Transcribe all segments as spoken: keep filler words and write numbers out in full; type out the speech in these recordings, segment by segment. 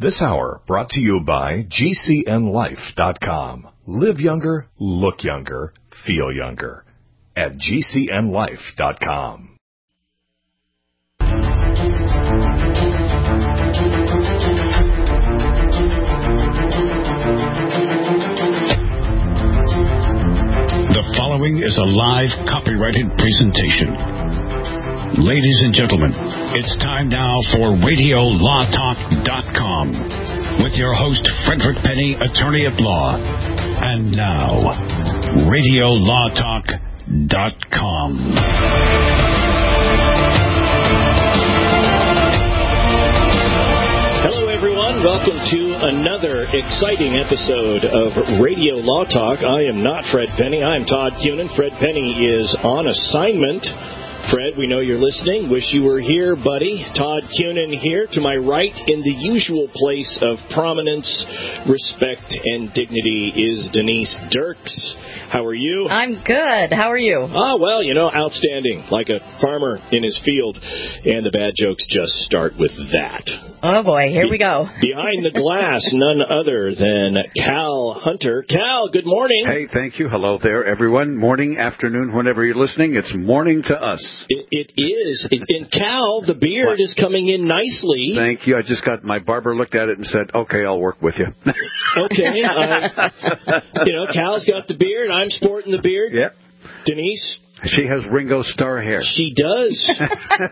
This hour brought to you by G C N life dot com. Live younger, look younger, feel younger at G C N life dot com. The following is a live copyrighted presentation. Ladies and gentlemen, it's time now for radio law talk dot com with your host, Frederick Penny, attorney at law. And now, radio law talk dot com. Hello, everyone. Welcome to another exciting episode of Radio Law Talk. I am not Fred Penny. I am Todd Cunin. Fred Penny is on assignment. Fred, we know you're listening. Wish you were here, buddy. Todd Cunin here. To my right, in the usual place of prominence, respect, and dignity is Denise Dirks. How are you? I'm good. How are you? Ah, well, you know, outstanding. Like a farmer in his field. And the bad jokes just start with that. Oh, boy. Here Be- we go. Behind the glass, none other than Cal Hunter. Cal, good morning. Hey, thank you. Hello there, everyone. Morning, afternoon, whenever you're listening. It's morning to us. It, it is. And Cal, the beard what? is coming in nicely. Thank you. I just got my barber looked at it and said, okay, I'll work with you. Okay. Uh, you know, Cal's got the beard. I'm sporting the beard. Yep. Denise? She has Ringo Starr hair. She does. so,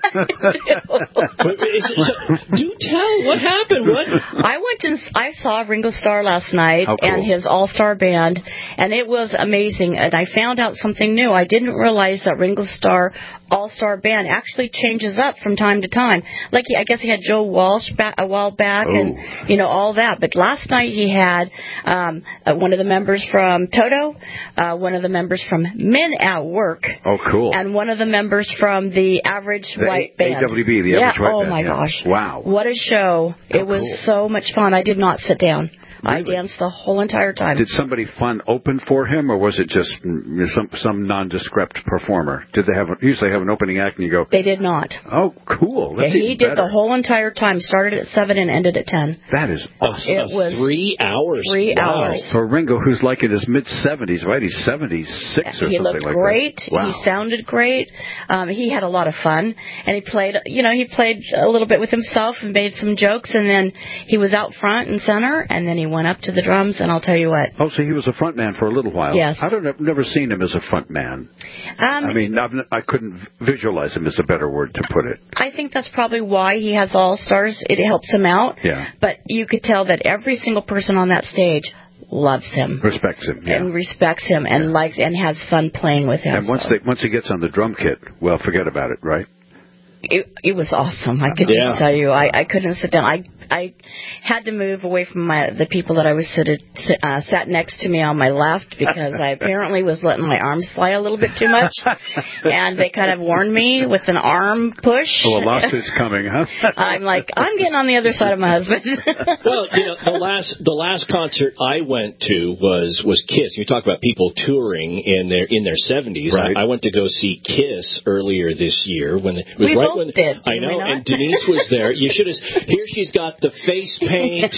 do tell. What happened? What? I went and I saw Ringo Starr last night How cool. and his all-star band, and it was amazing. And I found out something new. I didn't realize that Ringo Starr all-star band actually changes up from time to time. Like, he, I guess he had Joe Walsh back, a while back oh. and, you know, all that. But last night he had um, uh, one of the members from Toto, uh, one of the members from Men at Work. Oh, cool. And one of the members from the Average the White A- Band. A W B, the yeah. Average White oh, Band. Oh, my yeah. gosh. Wow. What a show. How it was cool. so much fun. I did not sit down. Really? I danced the whole entire time. Did somebody fun open for him, or was it just some some nondescript performer? Did they have a, usually have an opening act and you go? They did not. Oh, cool. That's yeah, he did better. the whole entire time. Started at seven and ended at ten. That is awesome. It was three hours. Three wow. hours. For Ringo, who's like in his mid seventies, right? He's seventy six or he something looked like great. that. Wow. He sounded great. Um, he had a lot of fun, and he played. You know, he played a little bit with himself and made some jokes, and then he was out front and center, and then he went up to the drums. And I'll tell you what. Oh, so he was a front man for a little while. Yes. I don't. I've never seen him as a front man. Um, I mean, I've, I couldn't visualize him, is a better word to put it. I think that's probably why he has all stars. It helps him out. Yeah. But you could tell that every single person on that stage loves him, respects him, yeah. and respects him, and yeah. likes and has fun playing with him. And once so. they, once he gets on the drum kit, well, forget about it, right? It, it was awesome. I could yeah. just tell you, I, I couldn't sit down. I I had to move away from my the people that I was seated, uh, sat next to me on my left because I apparently was letting my arms fly a little bit too much, and they kind of warned me with an arm push. Well, a lawsuit's coming, huh? I'm like, I'm getting on the other side of my husband. Well, you know, the last the last concert I went to was was Kiss. You talk about people touring in their in their seventies. Right. I, I went to go see Kiss earlier this year when it was we right both when did. I know, we and Denise was there. You should have. Here she's got the face paint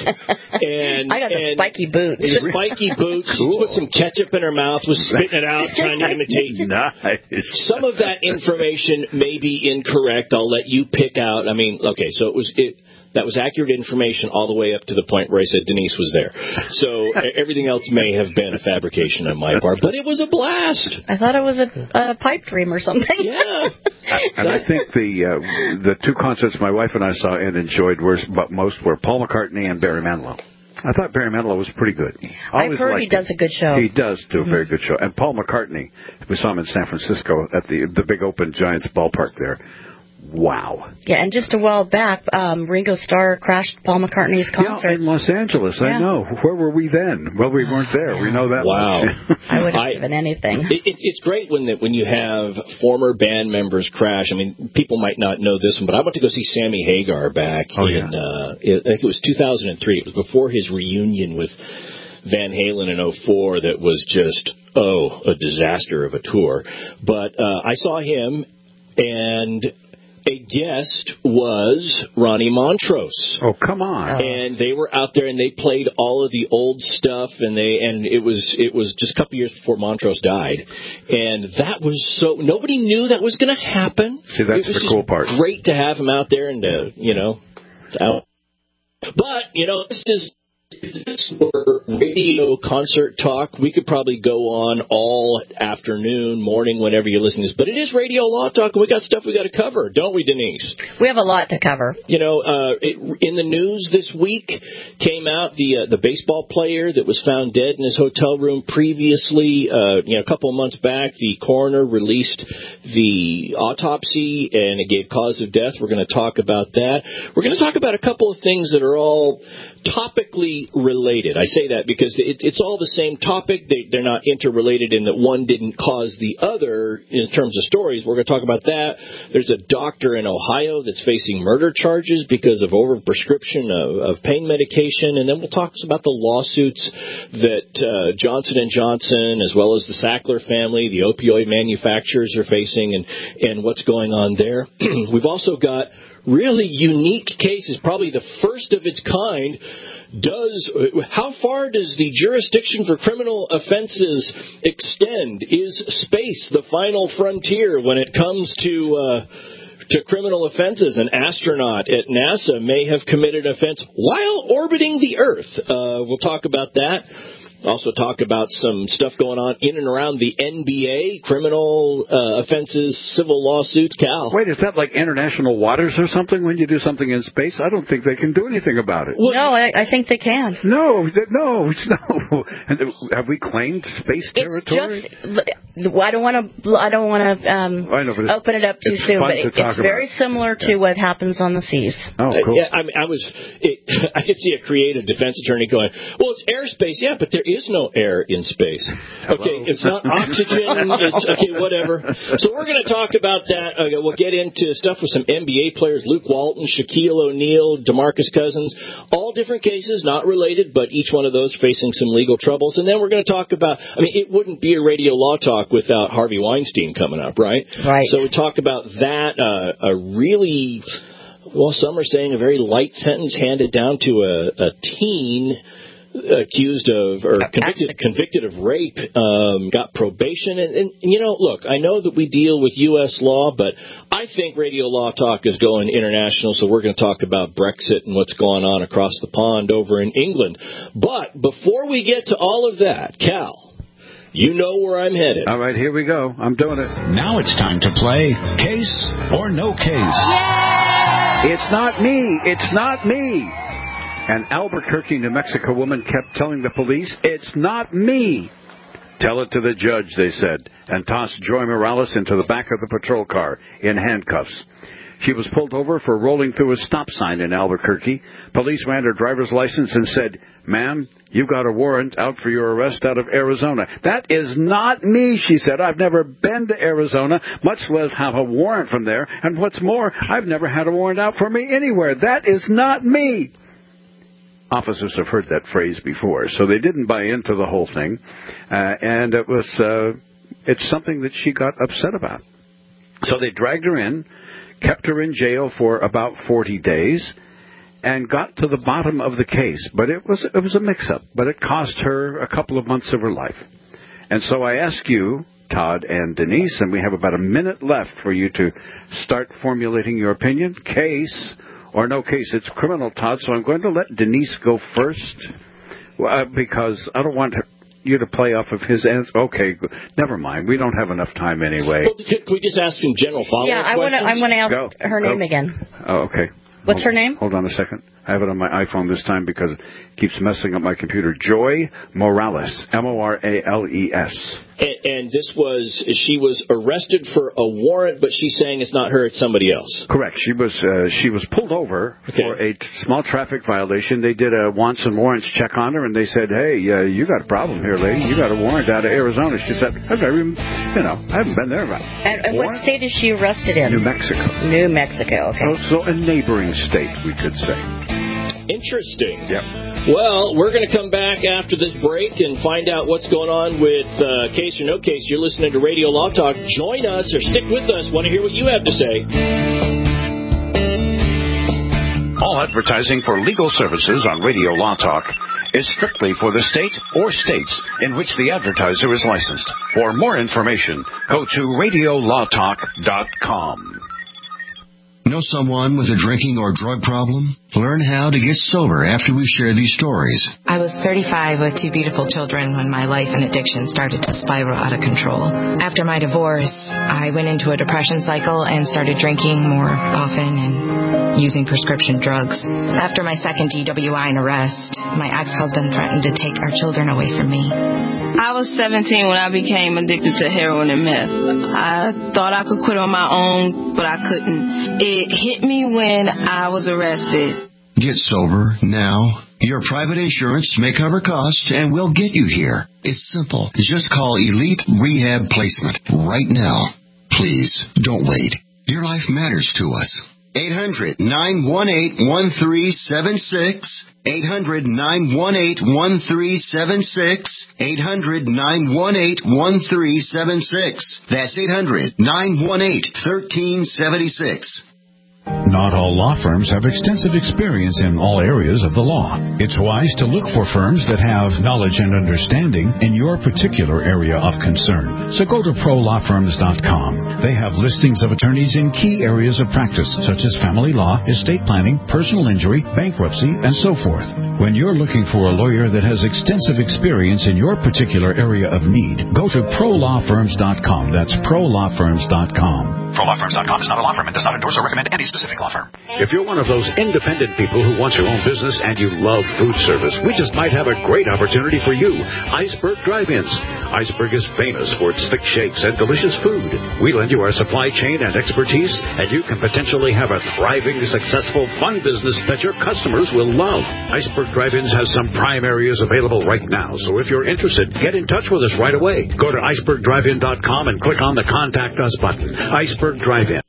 and I got the and spiky boots. The spiky boots. Cool. She put some ketchup in her mouth, was spitting it out, trying to imitate. Nice. Some of that information may be incorrect. I'll let you pick out. I mean, okay, so it was it. That was accurate information all the way up to the point where I said Denise was there. So everything else may have been a fabrication on my part, but it was a blast. I thought it was a, a pipe dream or something. Yeah. And I think the uh, the two concerts my wife and I saw and enjoyed were, but most were Paul McCartney and Barry Manilow. I thought Barry Manilow was pretty good. Always I've heard he does him. a good show. He does do mm-hmm. a very good show. And Paul McCartney, we saw him in San Francisco at the the big open Giants ballpark there. Wow. Yeah, and just a while back, um, Ringo Starr crashed Paul McCartney's concert. Yeah, in Los Angeles, yeah. I know. Where were we then? Well, we weren't there. We know that. Wow. I would have given anything. It, it's, it's great when the, when you have former band members crash. I mean, people might not know this one, but I went to go see Sammy Hagar back oh, in, yeah. uh, I think it was two thousand three. It was before his reunion with Van Halen in oh four that was just, oh, a disaster of a tour. But uh, I saw him, and a guest was Ronnie Montrose. Oh, come on. And they were out there and they played all of the old stuff, and they and it was it was just a couple years before Montrose died. And that was so nobody knew that was going to happen. See, that's it was the cool part. Great to have him out there and uh, you know, out. But, you know, this is If this were radio concert talk, we could probably go on all afternoon, morning, whenever you listen to this. But it is Radio Law Talk, and we got stuff we got to cover, don't we, Denise? We have a lot to cover. You know, uh, it, in the news this week came out the uh, the baseball player that was found dead in his hotel room previously. Uh, you know, a couple of months back, the coroner released the autopsy, and it gave cause of death. We're going to talk about that. We're going to talk about a couple of things that are all topically related. I say that because it, it's all the same topic. They, they're not interrelated in that one didn't cause the other in terms of stories. We're going to talk about that. There's a doctor in Ohio that's facing murder charges because of overprescription of, of pain medication. And then we'll talk about the lawsuits that uh, Johnson and Johnson, as well as the Sackler family, the opioid manufacturers, are facing, and, and what's going on there. We've also got really unique cases, probably the first of its kind. Does how far does the jurisdiction for criminal offenses extend? Is space the final frontier when it comes to uh, to criminal offenses? An astronaut at NASA may have committed an offense while orbiting the Earth. Uh, we'll talk about that. Also talk about some stuff going on in and around the N B A, criminal uh, offenses, civil lawsuits. Cal. Wait, is that like international waters or something when you do something in space? I don't think they can do anything about it. Well, no, I, I think they can. No, no, no. Have we claimed space territory? It's just, I don't want to. I don't want to um, open it up too soon, but it, it's very about. similar to yeah. what happens on the seas. Oh, cool. Uh, yeah, I mean, I was. It, I could see a creative defense attorney going, "Well, it's airspace, yeah, but there is no air in space. Okay, Hello? It's not oxygen. It's okay, whatever." So we're going to talk about that. Okay, we'll get into stuff with some N B A players: Luke Walton, Shaquille O'Neal, DeMarcus Cousins. All different cases, not related, but each one of those facing some legal troubles. And then we're going to talk about. I mean, it wouldn't be a Radio Law Talk without Harvey Weinstein coming up, right? Right. So we talk about that. Uh, a really, well, some are saying a very light sentence handed down to a, a teen accused of or convicted convicted of rape, um, got probation, and, and you know, look, I know that we deal with U S law, but I think Radio Law Talk is going international, so we're going to talk about Brexit and what's going on across the pond over in England. But before we get to all of that, Cal, you know where I'm headed. All right, here we go. I'm doing it. Now it's time to play Case or No Case. Yay! It's not me. It's not me. An Albuquerque, New Mexico woman kept telling the police, "It's not me." "Tell it to the judge," they said, and tossed Joy Morales into the back of the patrol car in handcuffs. She was pulled over for rolling through a stop sign in Albuquerque. Police ran her driver's license and said, "Ma'am, you've got a warrant out for your arrest out of Arizona." "That is not me," she said. "I've never been to Arizona, much less have a warrant from there. And what's more, I've never had a warrant out for me anywhere. That is not me." Officers have heard that phrase before, so they didn't buy into the whole thing, uh, and it was uh, it's something that she got upset about. So they dragged her in, kept her in jail for about forty days, and got to the bottom of the case. But it was it was a mix-up, but it cost her a couple of months of her life. And so I ask you, Todd and Denise, and we have about a minute left for you to start formulating your opinion. Case or no case? It's criminal, Todd, so I'm going to let Denise go first, uh, because I don't want her, you to play off of his answer. Okay, never mind. We don't have enough time anyway. Well, can we just ask some general follow-up yeah, I questions? Yeah, I want to ask go. her name go. again. Oh, okay. What's hold, her name? Hold on a second. I have it on my iPhone this time because it keeps messing up my computer. Joy Morales, M O R A L E S. And, and this was, she was arrested for a warrant, but she's saying it's not her, it's somebody else. Correct. She was uh, she was pulled over okay. for a t- small traffic violation. They did a wants and warrants check on her, and they said, "Hey, uh, you got a problem here, lady. You got a warrant out of Arizona." She said, "I've never even, you know, I haven't been there." And, and what state is she arrested in? New Mexico. New Mexico, okay. So, so a neighboring state, we could say. Interesting. Yep. Well, we're going to come back after this break and find out what's going on with uh, Case or No Case. You're listening to Radio Law Talk. Join us or stick with us. Want to hear what you have to say. All advertising for legal services on Radio Law Talk is strictly for the state or states in which the advertiser is licensed. For more information, go to radio law talk dot com. Know someone with a drinking or drug problem? Learn how to get sober after we share these stories. I was thirty-five with two beautiful children when my life and addiction started to spiral out of control. After my divorce, I went into a depression cycle and started drinking more often and using prescription drugs. After my second D W I and arrest, my ex-husband threatened to take our children away from me. I was seventeen when I became addicted to heroin and meth. I thought I could quit on my own, but I couldn't. It hit me when I was arrested. Get sober now. Your private insurance may cover costs and we'll get you here. It's simple. Just call Elite Rehab Placement right now. Please, don't wait. Your life matters to us. eight hundred, nine one eight, one three seven six. eight hundred, nine one eight, one three seven six. eight hundred, nine one eight, one three seven six. That's eight hundred, nine one eight, one three seven six. Not all law firms have extensive experience in all areas of the law. It's wise to look for firms that have knowledge and understanding in your particular area of concern. So go to pro law firms dot com. They have listings of attorneys in key areas of practice, such as family law, estate planning, personal injury, bankruptcy, and so forth. When you're looking for a lawyer that has extensive experience in your particular area of need, go to pro law firms dot com. That's pro law firms dot com. pro law firms dot com is not a law firm and does not endorse or recommend any specific law firm. If you're one of those independent people who wants your own business and you love food service, we just might have a great opportunity for you. Iceberg Drive-Ins. Iceberg is famous for its thick shakes and delicious food. We lend you our supply chain and expertise, and you can potentially have a thriving, successful, fun business that your customers will love. Iceberg Drive-Ins has some prime areas available right now, so if you're interested, get in touch with us right away. Go to iceberg drive in dot com and click on the Contact Us button. Iceberg Drive-In.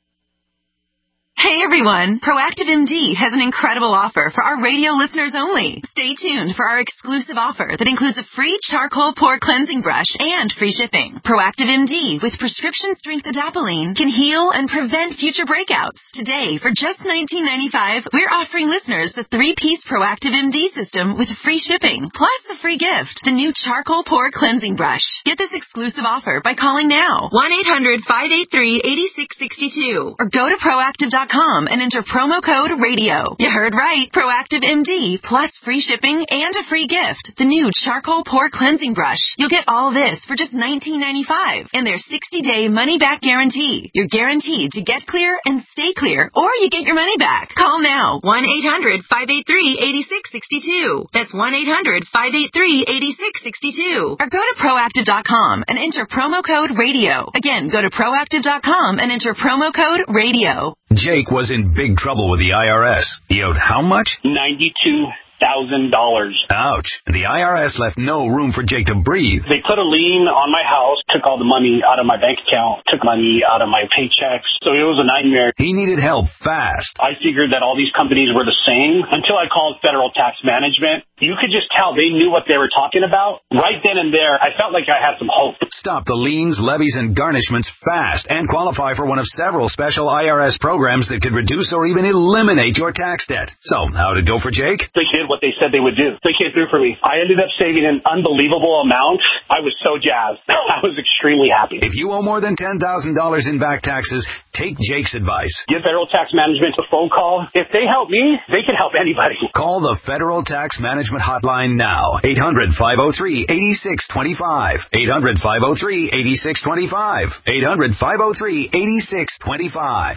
Hey everyone, Proactive M D has an incredible offer for our radio listeners only. Stay tuned for our exclusive offer that includes a free charcoal pore cleansing brush and free shipping. Proactive M D with prescription strength adapalene can heal and prevent future breakouts. Today, for just nineteen ninety-five dollars, we're offering listeners the three-piece Proactive M D system with free shipping, plus a free gift, the new charcoal pore cleansing brush. Get this exclusive offer by calling now, one eight hundred, five eight three, eight six six two, or go to proactive dot com and enter promo code radio. You heard right. Proactive M D plus free shipping and a free gift. The new charcoal pore cleansing brush. You'll get all this for just nineteen ninety-five dollars and their sixty-day money-back guarantee. You're guaranteed to get clear and stay clear, or you get your money back. Call now. one eight hundred, five eight three, eight six six two. That's one eight hundred, five eight three, eight six six two. Or go to proactive dot com and enter promo code radio. Again, go to proactive dot com and enter promo code radio. Jake was in big trouble with the I R S. He owed how much? ninety-two thousand dollars. Ouch. The I R S left no room for Jake to breathe. They put a lien on my house, took all the money out of my bank account, took money out of my paychecks. So it was a nightmare. He needed help fast. I figured that all these companies were the same until I called Federal Tax Management. You could just tell they knew what they were talking about. Right then and there, I felt like I had some hope. Stop the liens, levies, and garnishments fast and qualify for one of several special I R S programs that could reduce or even eliminate your tax debt. So, how'd it go for Jake? They did what they said they would do. They came through for me. I ended up saving an unbelievable amount. I was so jazzed. I was extremely happy. If you owe more than ten thousand dollars in back taxes, take Jake's advice. Give Federal Tax Management a phone call. If they help me, they can help anybody. Call the Federal Tax Management Hotline now. eight hundred, five oh three, eight six two five. eight hundred, five oh three, eight six two five. eight hundred, five oh three, eight six two five.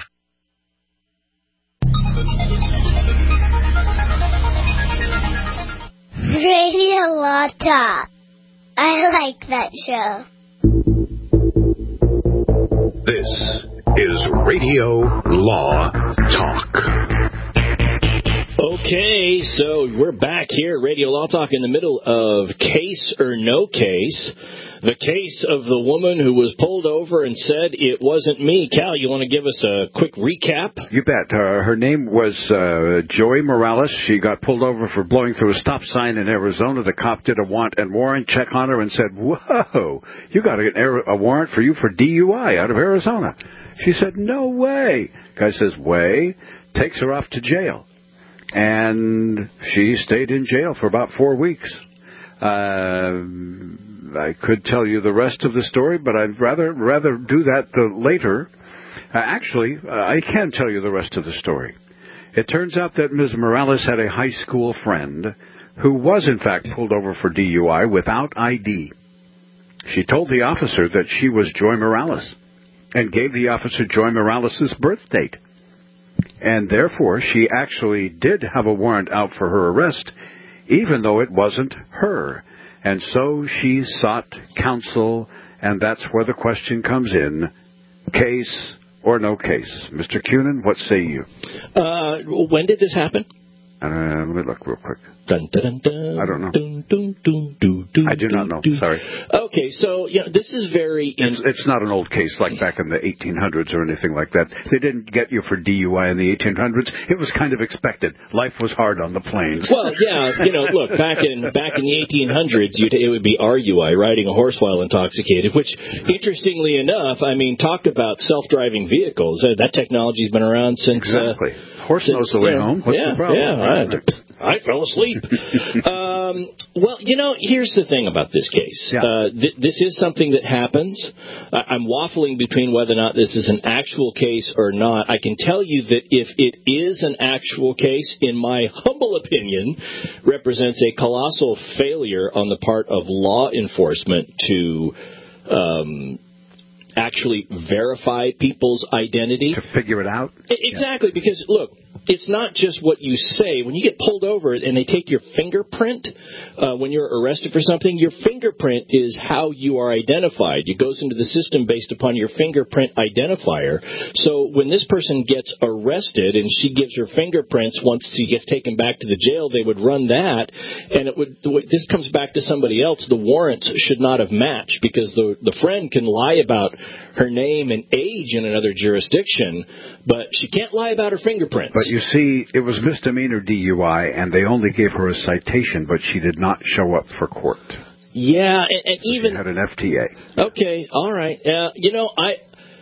Radio Law Talk. I like that show. This is Radio Law Talk. Okay, so we're back here at Radio Law Talk in the middle of Case or No Case. The case of the woman who was pulled over and said it wasn't me. Cal, you want to give us a quick recap? You bet. Uh, her name was uh, Joey Morales. She got pulled over for blowing through a stop sign in Arizona. The cop did a want and warrant check on her and said, whoa, you got an, a warrant for you for D U I out of Arizona. She said, no way. Guy says, way. Takes her off to jail. and she stayed in jail for about four weeks. Uh, I could tell you the rest of the story, but I'd rather rather do that the later. Uh, actually, uh, I can tell you the rest of the story. It turns out that Miz Morales had a high school friend who was, in fact, pulled over for D U I without I D. She told the officer that she was Joy Morales and gave the officer Joy Morales' birth date. And therefore, she actually did have a warrant out for her arrest, even though it wasn't her. And so she sought counsel, and that's where the question comes in, case or no case. Mister Cunin, what say you? Uh, when did this happen? Uh, let me look real quick. Dun, dun, dun, I don't know. Dun, dun, dun, dun, dun, I do not know. dun. Sorry. Okay, so you know, this is very... It's, it's not an old case like back in the eighteen hundreds or anything like that. They didn't get you for D U I in the eighteen hundreds. It was kind of expected. Life was hard on the plains. Well, yeah, you know, look, back in back in the eighteen hundreds, you'd, it would be R U I, riding a horse while intoxicated, which, interestingly enough, I mean, talk about self-driving vehicles. Uh, that technology's been around since... Exactly. Uh, horse knows the way uh, home. What's yeah, the problem? Yeah, I, I fell asleep. um, well, you know, here's the thing about this case. Yeah. Uh, th- this is something that happens. I- I'm waffling between whether or not this is an actual case or not. I can tell you that if it is an actual case, in my humble opinion, represents a colossal failure on the part of law enforcement to um, actually verify people's identity. To figure it out? Exactly, yeah. Because, look, it's not just what you say. When you get pulled over and they take your fingerprint uh, when you're arrested for something, your fingerprint is how you are identified. It goes into the system based upon your fingerprint identifier. So when this person gets arrested and she gives her fingerprints, once she gets taken back to the jail, they would run that, and it would. This comes back to somebody else. The warrants should not have matched because the the friend can lie about her name and age in another jurisdiction, but she can't lie about her fingerprints. But you see, it was misdemeanor D U I, and they only gave her a citation, but she did not show up for court. Yeah, and, and even... She had an F T A. Okay, all right. Uh, you know, I...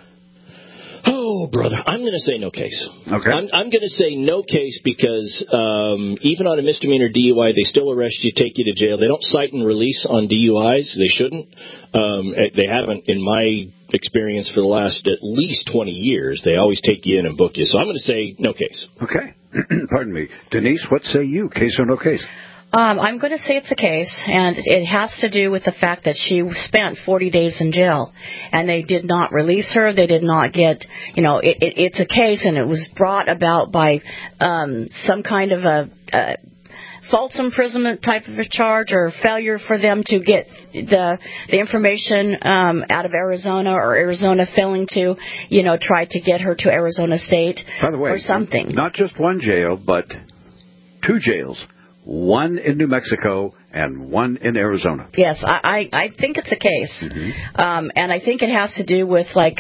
Oh, brother, I'm going to say no case. Okay. I'm, I'm going to say no case because um, even on a misdemeanor D U I, they still arrest you, take you to jail. They don't cite and release on D U Is. They shouldn't. Um, they haven't, in my experience, for the last at least twenty years. They always take you in and book you. So I'm going to say no case. Okay. Pardon me. Denise, what say you? Case or no case? Um, I'm going to say it's a case, and it has to do with the fact that she spent forty days in jail, and they did not release her. They did not get, you know, it, it, it's a case, and it was brought about by um, some kind of a, a false imprisonment type of a charge or failure for them to get the the information um, out of Arizona, or Arizona failing to, you know, try to get her to Arizona State By the way, or something. Not just one jail, but two jails. One in New Mexico and one in Arizona. Yes, I, I, I think it's a case. Mm-hmm. Um, and I think it has to do with, like,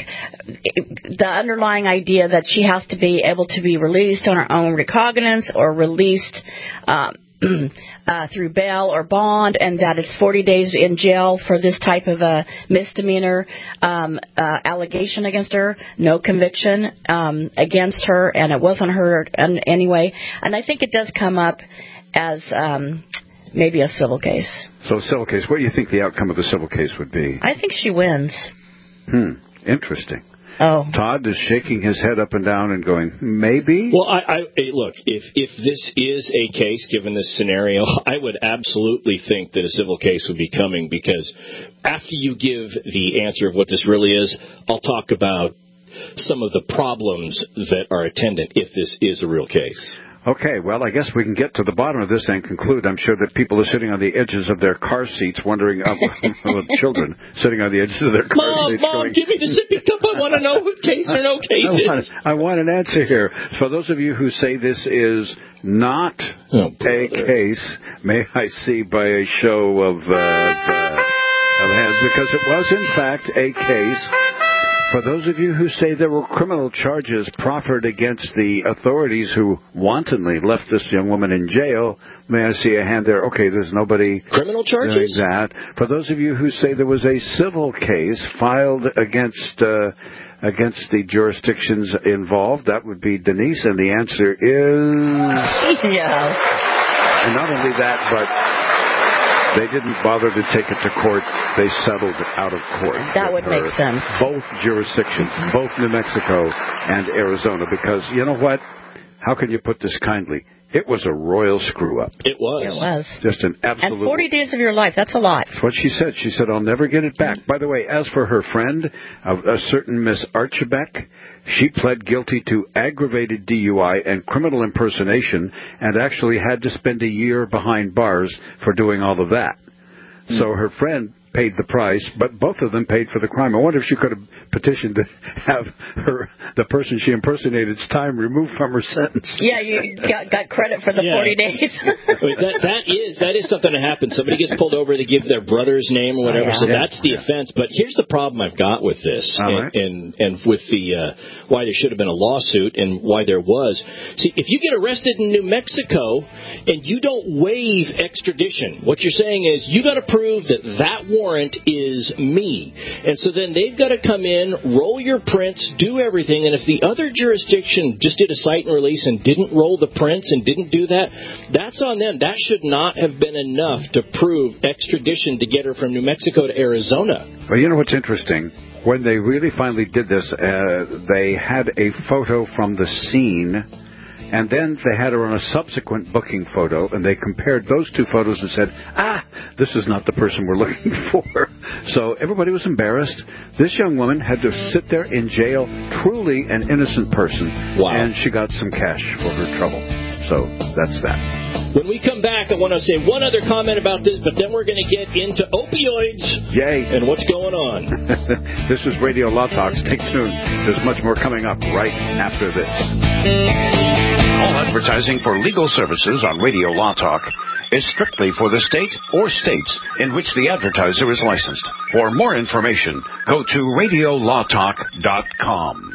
the underlying idea that she has to be able to be released on her own recognizance or released um, uh, through bail or bond, and that it's forty days in jail for this type of a misdemeanor um, uh, allegation against her, no conviction um, against her, and it wasn't her in any way. And I think it does come up as um, maybe a civil case. So civil case. What do you think the outcome of the civil case would be? I think she wins. Hmm. Interesting. Oh. Todd is shaking his head up and down and going, maybe? Well, I, I look, if if this is a case, given this scenario, I would absolutely think that a civil case would be coming, because after you give the answer of what this really is, I'll talk about some of the problems that are attendant if this is a real case. Okay, well, I guess we can get to the bottom of this and conclude. I'm sure that people are sitting on the edges of their car seats wondering, uh, children sitting on the edges of their car Mom, seats Mom, going, give me the sippy cup. I want to know what case or no case I want, is. I want an answer here. For those of you who say this is not oh, a case, may I see by a show of, uh, of hands, because it was, in fact, a case. For those of you who say there were criminal charges proffered against the authorities who wantonly left this young woman in jail, may I see a hand there? Okay, there's nobody criminal charges doing that. For those of you who say there was a civil case filed against uh, against the jurisdictions involved, that would be Denise, and the answer is yes. And not only that, but they didn't bother to take it to court. They settled out of court. That would make sense. Both jurisdictions, both New Mexico and Arizona, because you know what? How can you put this kindly? It was a royal screw-up. It was. It was. Just an absolute... And forty days of your life, that's a lot. That's what she said. She said, I'll never get it back. By the way, as for her friend, a, a certain Miss Archibek, she pled guilty to aggravated D U I and criminal impersonation and actually had to spend a year behind bars for doing all of that. Mm. So her friend paid the price, but both of them paid for the crime. I wonder if she could have petitioned to have her the person she impersonated's time removed from her sentence. Yeah, you got, got credit for the yeah. forty days. that, that is that is something that happens. Somebody gets pulled over, they give their brother's name or whatever, oh, yeah. so yeah. that's the yeah. offense. But here's the problem I've got with this, and, right. and and with the uh, why there should have been a lawsuit and why there was. See, if you get arrested in New Mexico and you don't waive extradition, what you're saying is you got to prove that that warrant is me. And so then they've got to come in, roll your prints, do everything. And if the other jurisdiction just did a cite and release and didn't roll the prints and didn't do that, that's on them. That should not have been enough to prove extradition to get her from New Mexico to Arizona. Well, you know what's interesting? When they really finally did this, uh, they had a photo from the scene, and then they had her on a subsequent booking photo, and they compared those two photos and said, ah, this is not the person we're looking for. So everybody was embarrassed. This young woman had to sit there in jail, truly an innocent person, wow. and she got some cash for her trouble. So that's that. When we come back, I want to say one other comment about this, but then we're going to get into opioids. Yay. And what's going on. This is Radio Law Talk. Stay tuned. There's much more coming up right after this. All advertising for legal services on Radio Law Talk is strictly for the state or states in which the advertiser is licensed. For more information, go to radio law talk dot com.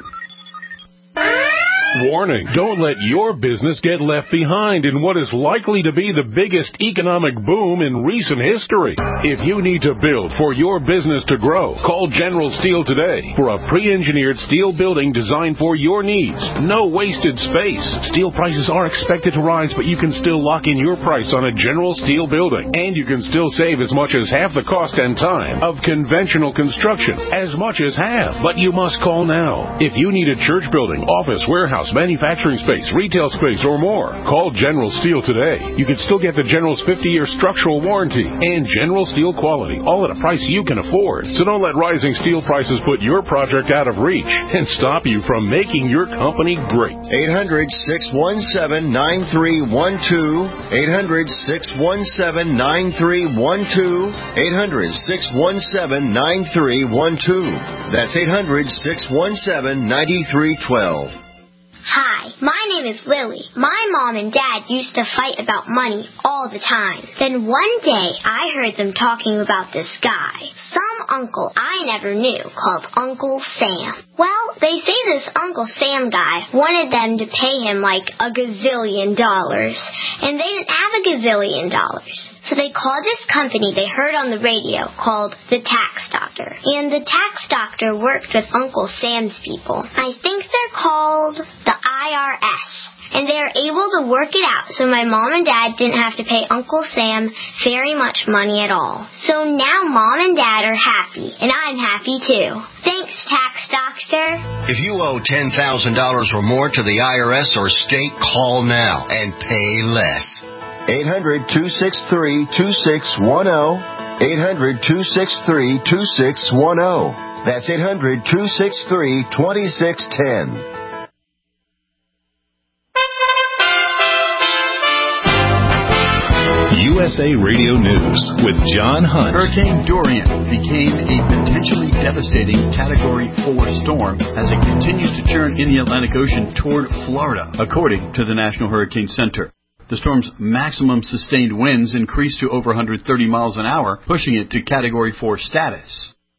Warning, don't let your business get left behind in what is likely to be the biggest economic boom in recent history. If you need to build for your business to grow, call General Steel today for a pre-engineered steel building designed for your needs. No wasted space. Steel prices are expected to rise, but you can still lock in your price on a General Steel building. And you can still save as much as half the cost and time of conventional construction. As much as half. But you must call now. If you need a church building, office, warehouse, manufacturing space, retail space, or more, call General Steel today. You can still get the General's fifty-year structural warranty and General Steel quality, all at a price you can afford. So don't let rising steel prices put your project out of reach and stop you from making your company great. eight hundred, six one seven, nine three one two. eight hundred, six one seven, nine three one two. eight hundred, six one seven, nine three one two. That's eight hundred, six one seven, nine three one two. Hi, my name is Lily. My mom and dad used to fight about money all the time. Then one day, I heard them talking about this guy, some uncle I never knew, called Uncle Sam. Well, they say this Uncle Sam guy wanted them to pay him like a gazillion dollars, and they didn't have a gazillion dollars. So they called this company they heard on the radio called the Tax Doctor. And the Tax Doctor worked with Uncle Sam's people. I think they're called the I R S. And they were able to work it out so my mom and dad didn't have to pay Uncle Sam very much money at all. So now mom and dad are happy, and I'm happy too. Thanks, Tax Doctor. If you owe ten thousand dollars or more to the I R S or state, call now and pay less. eight hundred, two six three, two six one zero. eight hundred, two six three, two six one zero. That's eight hundred, two six three, two six one zero. U S A Radio News with John Hunt. Hurricane Dorian became a potentially devastating Category four storm as it continues to churn in the Atlantic Ocean toward Florida, according to the National Hurricane Center. The storm's maximum sustained winds increased to over one hundred thirty miles an hour, pushing it to Category four status.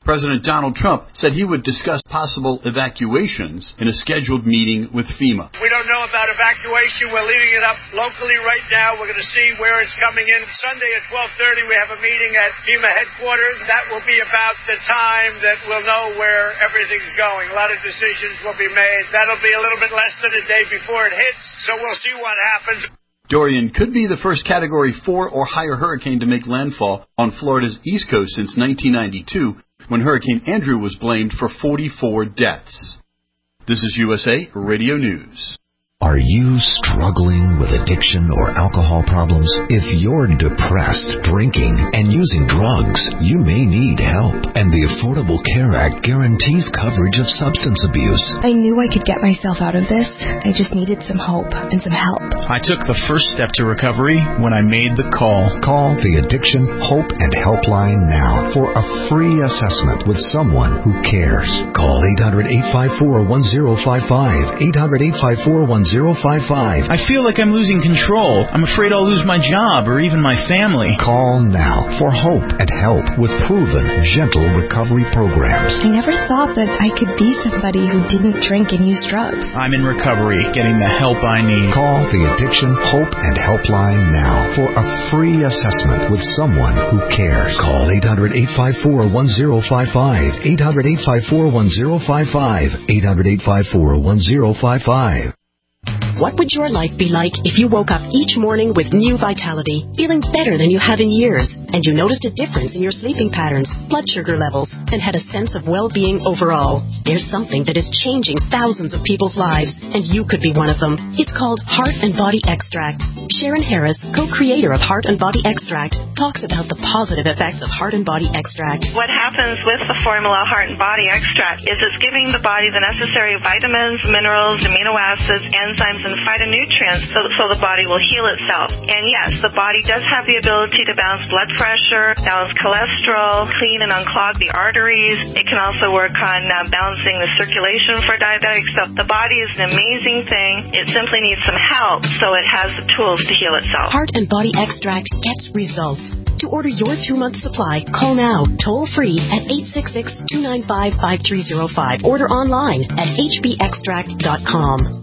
President Donald Trump said he would discuss possible evacuations in a scheduled meeting with FEMA. We don't know about evacuation. We're leaving it up locally right now. We're going to see where it's coming in. Sunday at twelve thirty, we have a meeting at FEMA headquarters. That will be about the time that we'll know where everything's going. A lot of decisions will be made. That'll be a little bit less than a day before it hits, so we'll see what happens. Dorian could be the first Category four or higher hurricane to make landfall on Florida's East Coast since nineteen ninety-two, when Hurricane Andrew was blamed for forty-four deaths. This is U S A Radio News. Are you struggling with addiction or alcohol problems? If you're depressed, drinking, and using drugs, you may need help. And the Affordable Care Act guarantees coverage of substance abuse. I knew I could get myself out of this. I just needed some hope and some help. I took the first step to recovery when I made the call. Call the Addiction Hope and Helpline now for a free assessment with someone who cares. Call eight hundred, eight five four, one zero five five, eight hundred, eight five four, one zero five five. I feel like I'm losing control. I'm afraid I'll lose my job or even my family. Call now for hope and help with proven, gentle recovery programs. I never thought that I could be somebody who didn't drink and use drugs. I'm in recovery, getting the help I need. Call the Addiction Hope and Helpline now for a free assessment with someone who cares. Call eight hundred, eight five four, one zero five five, eight hundred, eight five four, one zero five five, eight hundred, eight five four, one zero five five. What would your life be like if you woke up each morning with new vitality, feeling better than you have in years, and you noticed a difference in your sleeping patterns, blood sugar levels, and had a sense of well-being overall? There's something that is changing thousands of people's lives, and you could be one of them. It's called Heart and Body Extract. Sharon Harris, co-creator of Heart and Body Extract, talks about the positive effects of Heart and Body Extract. What happens with the formula Heart and Body Extract is it's giving the body the necessary vitamins, minerals, amino acids, enzymes, and phytonutrients so, so the body will heal itself. And yes, the body does have the ability to balance blood pressure, balance cholesterol, clean and unclog the arteries. It can also work on uh, balancing the circulation for diabetics. So the body is an amazing thing. It simply needs some help so it has the tools to heal itself. Heart and Body Extract gets results. To order your two-month supply, call now, toll-free at eight six six, two nine five, five three zero five. Order online at h b extract dot com.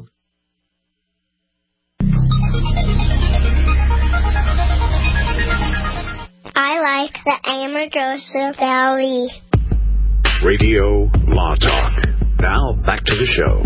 I like the Amargosa Valley. Radio Law Talk. Now back to the show.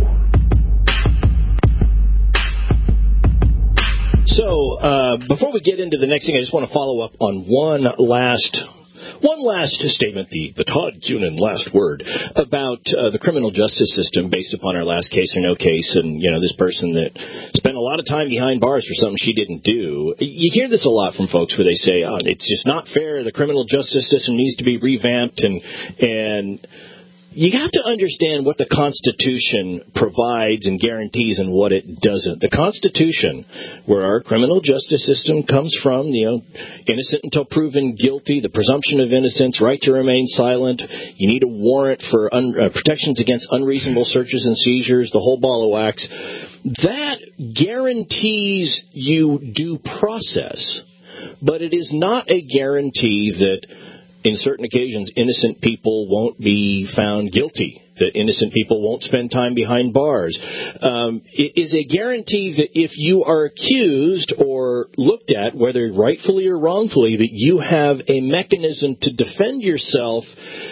So, uh, before we get into the next thing, I just want to follow up on one last One last statement, the, the Todd Cunin last word, about uh, the criminal justice system based upon our last case or no case, and, you know, this person that spent a lot of time behind bars for something she didn't do. You hear this a lot from folks where they say, oh, it's just not fair, the criminal justice system needs to be revamped, and and you have to understand what the Constitution provides and guarantees and what it doesn't. The Constitution, where our criminal justice system comes from, you know, innocent until proven guilty, the presumption of innocence, right to remain silent, you need a warrant for un- uh, protections against unreasonable searches and seizures, the whole ball of wax, that guarantees you due process. But it is not a guarantee that in certain occasions, innocent people won't be found guilty, that innocent people won't spend time behind bars. Um, it is a guarantee that if you are accused or looked at, whether rightfully or wrongfully, that you have a mechanism to defend yourself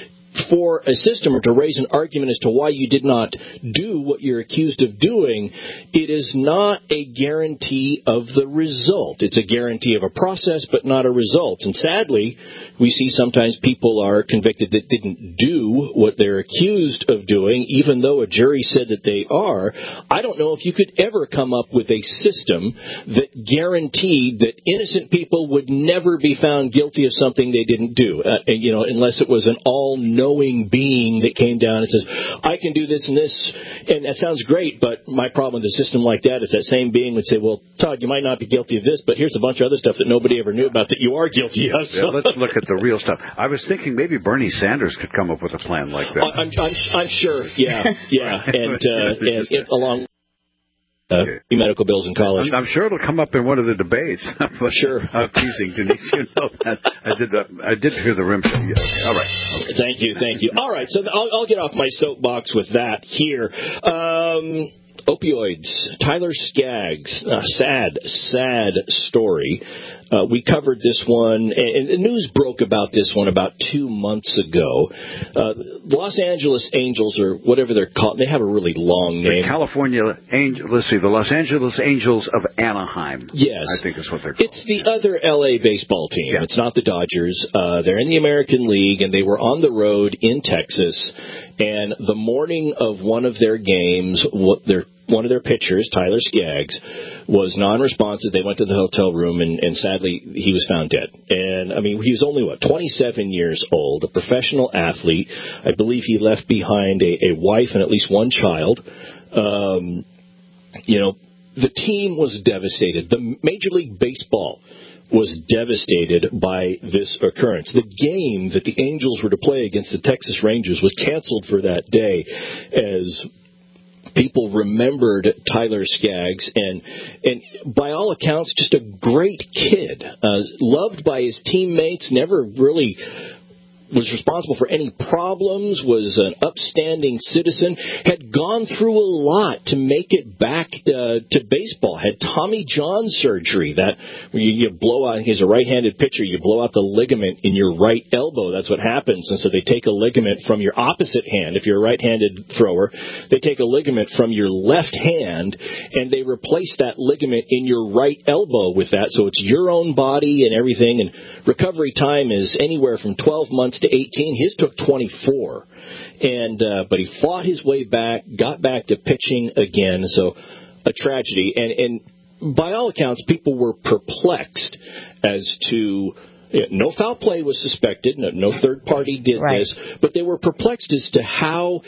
for a system or to raise an argument as to why you did not do what you're accused of doing. It is not a guarantee of the result. It's a guarantee of a process, but not a result. And sadly, we see sometimes people are convicted that didn't do what they're accused of doing, even though a jury said that they are. I don't know if you could ever come up with a system that guaranteed that innocent people would never be found guilty of something they didn't do, uh, you know, unless it was an all-knowing being that came down and says, I can do this and this, and that sounds great, but my problem with a system like that is that same being would say, well, Todd, you might not be guilty of this, but here's a bunch of other stuff that nobody ever knew about that you are guilty of. So. Yeah, let's look at the real stuff. I was thinking maybe Bernie Sanders could come up with a plan like that. I'm, I'm, I'm sure, yeah, yeah, and, uh, and it, along Uh, medical bills in college. I'm, I'm sure it'll come up in one of the debates. But sure. I'm teasing, Denise. You know that. I did. Uh, I did hear the rim show. Yeah. All right. Okay. Thank you. Thank you. All right. So I'll, I'll get off my soapbox with that here. Um, opioids. Tyler Skaggs. Uh, sad, sad story. Uh, we covered this one, and the news broke about this one about two months ago. Uh, Los Angeles Angels, or whatever they're called, they have a really long name. The California Angels, let's see, the Los Angeles Angels of Anaheim. Yes. I think is what they're called. It's the other L A baseball team. Yeah. It's not the Dodgers. Uh, they're in the American League, and they were on the road in Texas, and the morning of one of their games, what their one of their pitchers, Tyler Skaggs, was non-responsive. They went to the hotel room, and, and sadly, he was found dead. And, I mean, he was only, what, twenty-seven years old, a professional athlete. I believe he left behind a, a wife and at least one child. Um, you know, the team was devastated. The Major League Baseball was devastated by this occurrence. The game that the Angels were to play against the Texas Rangers was canceled for that day as people remembered Tyler Skaggs, and and by all accounts, just a great kid, uh, loved by his teammates, never really was responsible for any problems, was an upstanding citizen, had gone through a lot to make it back uh, to baseball, had Tommy John surgery, that where you, you blow out, he's a right-handed pitcher, you blow out the ligament in your right elbow, that's what happens, and so they take a ligament from your opposite hand, if you're a right-handed thrower, they take a ligament from your left hand, and they replace that ligament in your right elbow with that, so it's your own body and everything, and recovery time is anywhere from twelve months to eighteen. His took twenty-four, and uh, but he fought his way back, got back to pitching again. So a tragedy, and and by all accounts, people were perplexed as to. You know, no foul play was suspected. No, no third party did right. this, but they were perplexed as to how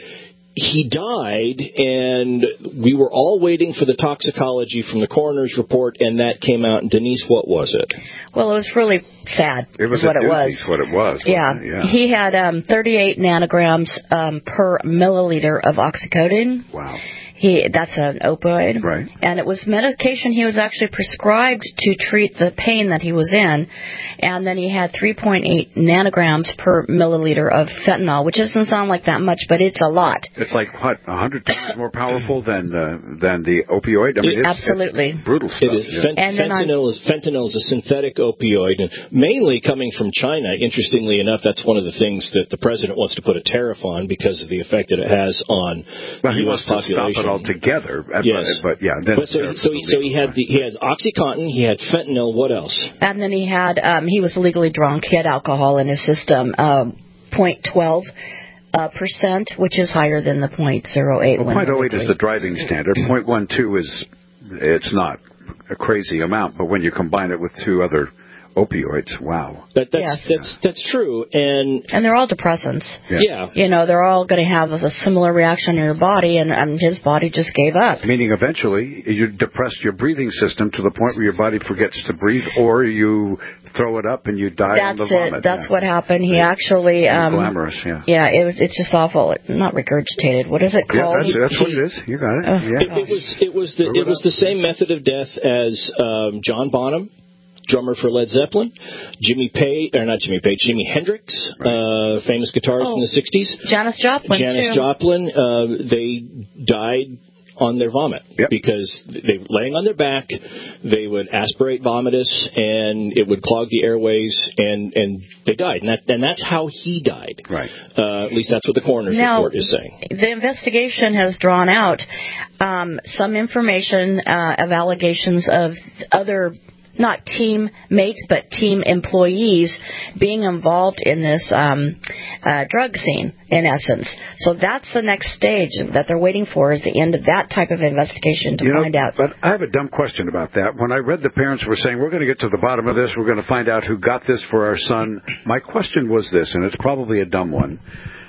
he died, and we were all waiting for the toxicology from the coroner's report, and that came out. And Denise, what was it? Well, it was really sad. It was is what a it was. What it was. Yeah. It? yeah. He had um, thirty-eight nanograms um, per milliliter of oxycodone. Wow. He that's an opioid. Right. And it was medication he was actually prescribed to treat the pain that he was in. And then he had three point eight nanograms per milliliter of fentanyl, which doesn't sound like that much, but it's a lot. It's like, what, one hundred times more powerful than uh, than the opioid? I mean, it, it's, absolutely. It's brutal stuff. It is. Yeah. Fent- and fentanyl, is, fentanyl is a synthetic opioid, and mainly coming from China. Interestingly enough, that's one of the things that the president wants to put a tariff on because of the effect that it has on well, the he U S wants population. To stop it altogether. Yes. But, but yeah. Then but so, so, he, so he had the, he had OxyContin, he had fentanyl. What else? And then he had um, he was legally drunk. He had alcohol in his system, um, point twelve uh, percent, which is higher than the point zero eight. Well, point oh eight is the driving standard. point one two is it's not a crazy amount, but when you combine it with two other opioids, wow. That, that's, yes. that's that's true, and and they're all depressants. Yeah, yeah. You know, they're all going to have a similar reaction in your body, and, and his body just gave up. Meaning, eventually, you depress your breathing system to the point where your body forgets to breathe, or you throw it up and you die That's on the vomit. It. That's yeah. what happened. He actually um, glamorous, yeah. Yeah, it was. It's just awful. Not regurgitated. What is it called? Yeah, that's, that's what it is. You got it. Uh, yeah. It, it was it was the it was the same method of death as um, John Bonham, drummer for Led Zeppelin, Jimmy Page, or not Jimmy Page, Jimi Hendrix, right. uh, famous guitarist oh, in the sixties. Janis Joplin, Janis too. Joplin, uh, they died on their vomit yep. because they were laying on their back, they would aspirate vomitus, and it would clog the airways, and, and they died. And, that, and that's how he died. Right. Uh, at least that's what the coroner's now, report is saying. The investigation has drawn out um, some information uh, of allegations of other not team mates, but team employees being involved in this um, uh, drug scene, in essence. So that's the next stage that they're waiting for, is the end of that type of investigation to you find know, out. But I have a dumb question about that. When I read the parents were saying, we're going to get to the bottom of this, we're going to find out who got this for our son, my question was this, and it's probably a dumb one.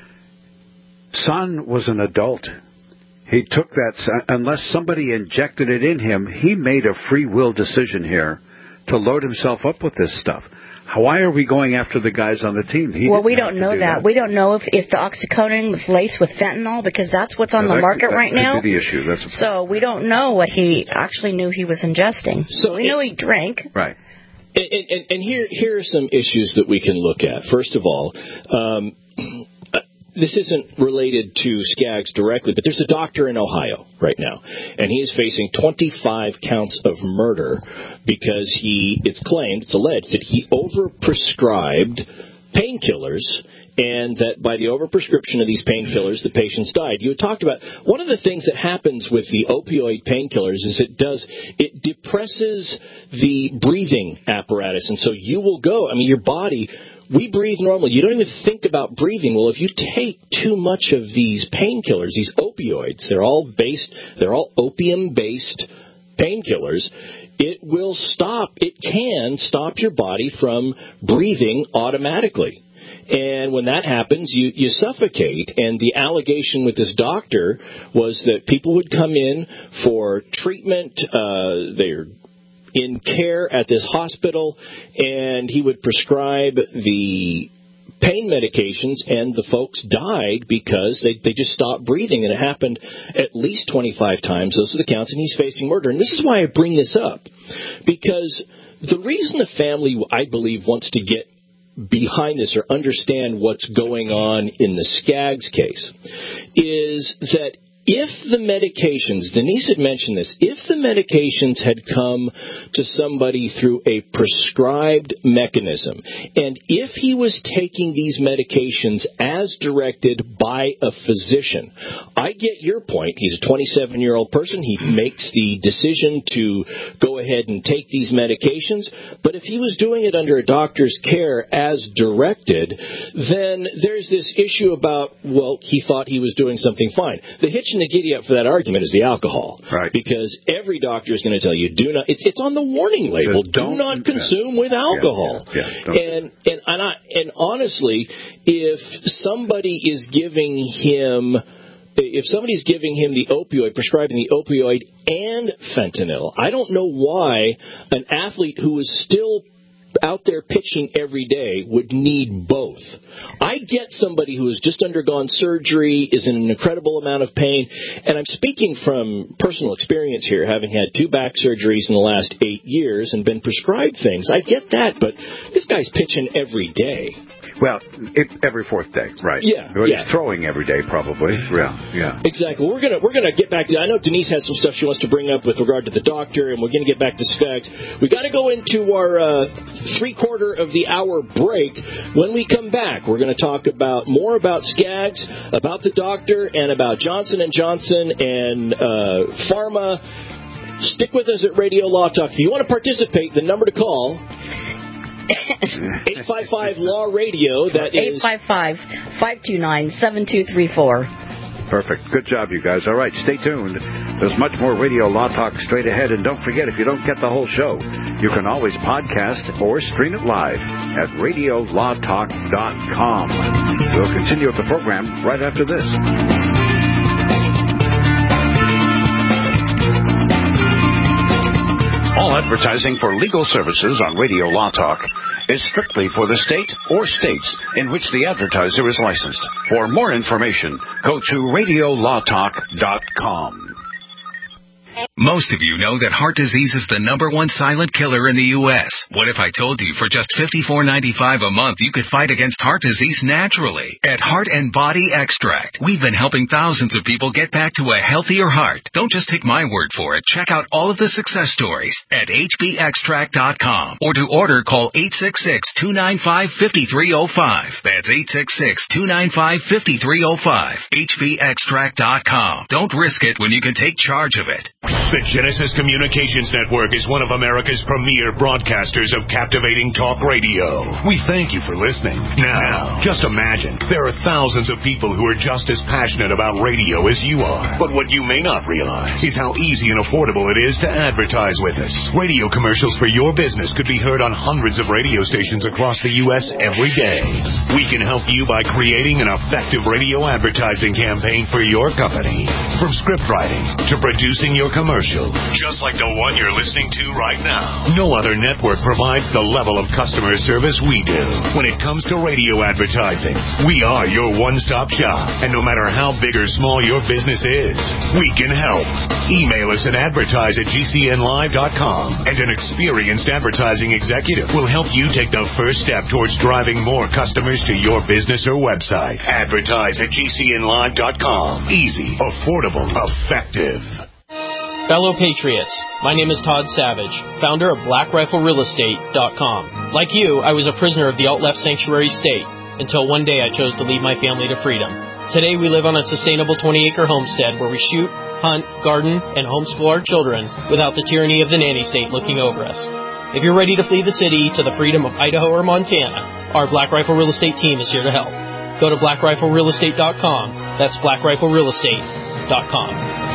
Son was an adult. He took that, unless somebody injected it in him, he made a free will decision here to load himself up with this stuff. Why are we going after the guys on the team? He well, we don't do know that. that. We don't know if, if the oxycodone was laced with fentanyl, because that's what's on now, the that, market that right could now. Be the issue. That's so we don't know what he actually knew he was ingesting. So we know he drank. Right. And, and, and here, here are some issues that we can look at. First of all, um, this isn't related to Skaggs directly, but there's a doctor in Ohio right now, and he is facing twenty-five counts of murder because he, it's claimed, it's alleged, that he overprescribed painkillers, and that by the overprescription of these painkillers, the patients died. You had talked about, one of the things that happens with the opioid painkillers is it does, it depresses the breathing apparatus, and so you will go, I mean, your body... We breathe normally. You don't even think about breathing. Well, if you take too much of these painkillers, these opioids, they're all based, they're all opium-based painkillers, it will stop, it can stop your body from breathing automatically. And when that happens, you, you suffocate. And the allegation with this doctor was that people would come in for treatment, uh, they're in care at this hospital, and he would prescribe the pain medications, and the folks died because they, they just stopped breathing, and it happened at least twenty-five times. Those are the counts, and he's facing murder. And this is why I bring this up, because the reason the family, I believe, wants to get behind this or understand what's going on in the Skaggs case is that if the medications, Denise had mentioned this, if the medications had come to somebody through a prescribed mechanism, and if he was taking these medications as directed by a physician, I get your point. He's a twenty-seven-year-old person. He makes the decision to go ahead and take these medications. But if he was doing it under a doctor's care as directed, then there's this issue about, well, he thought he was doing something fine. The hitch and the giddy up for that argument is the alcohol. Right. Because every doctor is going to tell you, do not, it's, it's on the warning label, do not consume with alcohol. Yeah, yeah, yeah, and, and, and, I, and honestly, if somebody is giving him, if somebody's giving him the opioid, prescribing the opioid and fentanyl, I don't know why an athlete who is still out there pitching every day would need both. I get somebody who has just undergone surgery, is in an incredible amount of pain, and I'm speaking from personal experience here, having had two back surgeries in the last eight years and been prescribed things. I get that, but this guy's pitching every day. Well, it, every fourth day, right? Yeah, but yeah. He's throwing every day, probably. Yeah, yeah. Exactly. We're gonna we're gonna get back to. I know Denise has some stuff she wants to bring up with regard to the doctor, and we're gonna get back to Skaggs. We got to go into our uh, three quarter of the hour break. When we come back, we're going to talk about more about Skaggs, about the doctor, and about Johnson and Johnson and uh, pharma. Stick with us at Radio Law Talk. If you want to participate, the number to call. eight five five Law Radio. That is eight five five, five two nine, seven two three four. Perfect. Good job, you guys. All right, stay tuned. There's much more Radio Law Talk straight ahead. And don't forget, if you don't get the whole show, you can always podcast or stream it live at radio law talk dot com. We'll continue with the program right after this. All advertising for legal services on Radio Law Talk is strictly for the state or states in which the advertiser is licensed. For more information, go to radio law talk dot com. Most of you know that heart disease is the number one silent killer in the U S What if I told you for just fifty-four ninety-five a month you could fight against heart disease naturally? At Heart and Body Extract, we've been helping thousands of people get back to a healthier heart. Don't just take my word for it. Check out all of the success stories at h b extract dot com, or to order, call eight six six, two nine five, five three zero five. That's eight six six, two nine five, five three zero five. h b extract dot com. Don't risk it when you can take charge of it. The Genesis Communications Network is one of America's premier broadcasters of captivating talk radio. We thank you for listening. Now, just imagine, there are thousands of people who are just as passionate about radio as you are. But what you may not realize is how easy and affordable it is to advertise with us. Radio commercials for your business could be heard on hundreds of radio stations across the U S every day. We can help you by creating an effective radio advertising campaign for your company. From script writing to producing your commercial, commercial, just like the one you're listening to right now. No other network provides the level of customer service we do. When it comes to radio advertising, we are your one-stop shop. And no matter how big or small your business is, we can help. Email us at advertise at g c n live dot com, and an experienced advertising executive will help you take the first step towards driving more customers to your business or website. Advertise at g c n live dot com. Easy, affordable, effective. Fellow Patriots, my name is Todd Savage, founder of black rifle real estate dot com. Like you, I was a prisoner of the alt-left sanctuary state until one day I chose to lead my family to freedom. Today we live on a sustainable twenty-acre homestead where we shoot, hunt, garden, and homeschool our children without the tyranny of the nanny state looking over us. If you're ready to flee the city to the freedom of Idaho or Montana, our Black Rifle Real Estate team is here to help. Go to black rifle real estate dot com. That's black rifle real estate dot com.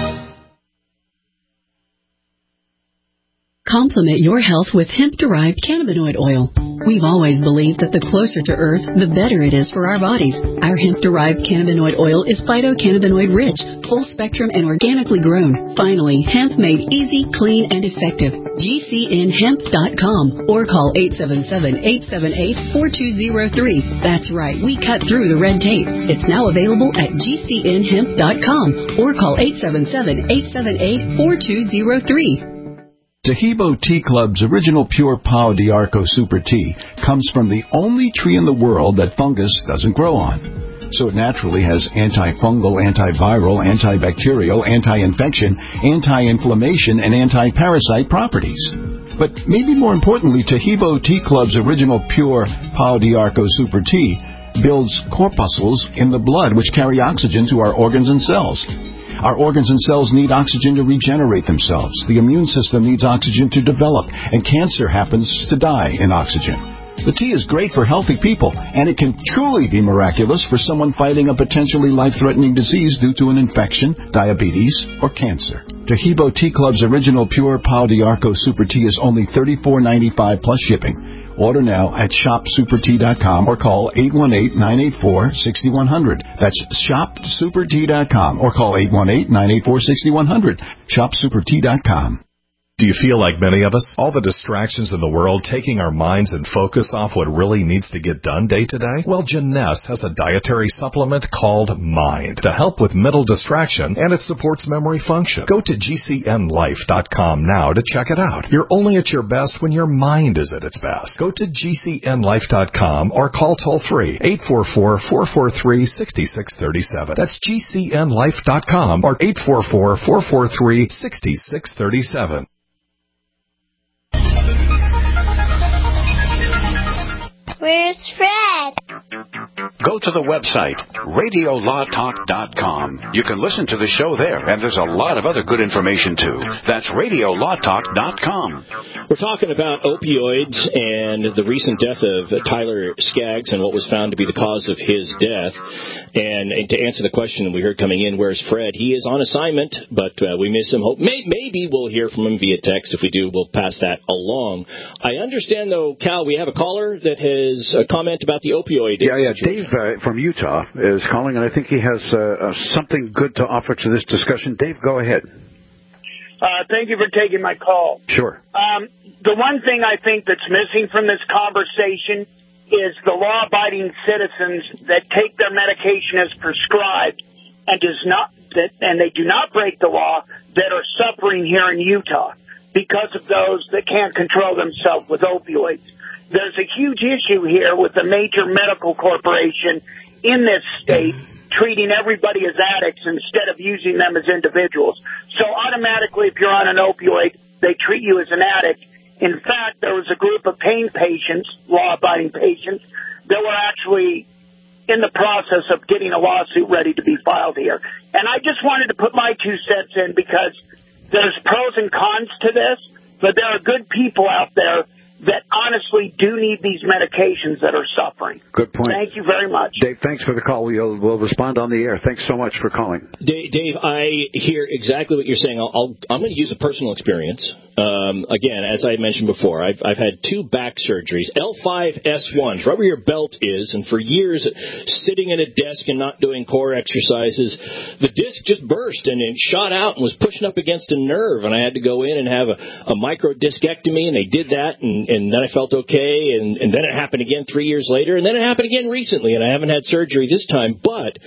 Complement your health with hemp-derived cannabinoid oil. We've always believed that the closer to Earth, the better it is for our bodies. Our hemp-derived cannabinoid oil is phytocannabinoid-rich, full-spectrum, and organically grown. Finally, hemp made easy, clean, and effective. G C N hemp dot com or call eight seven seven, eight seven eight, four two zero three. That's right, we cut through the red tape. It's now available at G C N hemp dot com or call eight seven seven, eight seven eight, four two zero three. Tahibo Tea Club's original pure Pau d'Arco Super Tea comes from the only tree in the world that fungus doesn't grow on. So it naturally has antifungal, antiviral, antibacterial, anti-infection, anti-inflammation, and anti-parasite properties. But maybe more importantly, Tahibo Tea Club's original pure Pau d'Arco Super Tea builds corpuscles in the blood which carry oxygen to our organs and cells. Our organs and cells need oxygen to regenerate themselves. The immune system needs oxygen to develop, and cancer happens to die in oxygen. The tea is great for healthy people, and it can truly be miraculous for someone fighting a potentially life-threatening disease due to an infection, diabetes, or cancer. Tahibo Tea Club's original pure Pau d'Arco Super Tea is only thirty-four ninety-five plus shipping. Order now at shop super tea dot com or call eight one eight, nine eight four, six one zero zero. That's shop super tea dot com or call eight one eight, nine eight four, six one zero zero. shop super tea dot com. Do you feel like many of us? All the distractions in the world taking our minds and focus off what really needs to get done day to day? Well, Jeunesse has a dietary supplement called Mind to help with mental distraction, and it supports memory function. Go to G C N life dot com now to check it out. You're only at your best when your mind is at its best. Go to G C N life dot com or call toll-free eight four four, four four three, six six three seven. That's G C N life dot com or eight four four, four four three, six six three seven. Where's Fred? Go to the website, radio law talk dot com. You can listen to the show there, and there's a lot of other good information, too. That's radio law talk dot com. We're talking about opioids and the recent death of Tyler Skaggs and what was found to be the cause of his death. And, and to answer the question we heard coming in, where's Fred? He is on assignment, but uh, we miss him. Hope may, maybe we'll hear from him via text. If we do, we'll pass that along. I understand, though, Cal, we have a caller that has a comment about the opioid. Yeah, yeah. Dave uh, from Utah is calling, and I think he has uh, uh, something good to offer to this discussion. Dave, go ahead. Uh, thank you for taking my call. Sure. Um, the one thing I think that's missing from this conversation is the law-abiding citizens that take their medication as prescribed and does not that and they do not break the law that are suffering here in Utah because of those that can't control themselves with opioids. There's a huge issue here with a major medical corporation in this state treating everybody as addicts instead of using them as individuals. So automatically, if you're on an opioid, they treat you as an addict. In fact, there was a group of pain patients, law-abiding patients, that were actually in the process of getting a lawsuit ready to be filed here. And I just wanted to put my two cents in because there's pros and cons to this, but there are good people out there that honestly do need these medications that are suffering. Good point. Thank you very much. Dave, thanks for the call. We'll, we'll respond on the air. Thanks so much for calling. Dave, Dave I hear exactly what you're saying. I'll, I'll, I'm going to use a personal experience. Um, again, as I mentioned before, I've, I've had two back surgeries, L five S ones, right where your belt is, and for years sitting at a desk and not doing core exercises, the disc just burst and it shot out and was pushing up against a nerve, and I had to go in and have a, a micro discectomy, and they did that, and, and then I felt okay, and, and then it happened again three years later, and then it happened again recently, and I haven't had surgery this time, but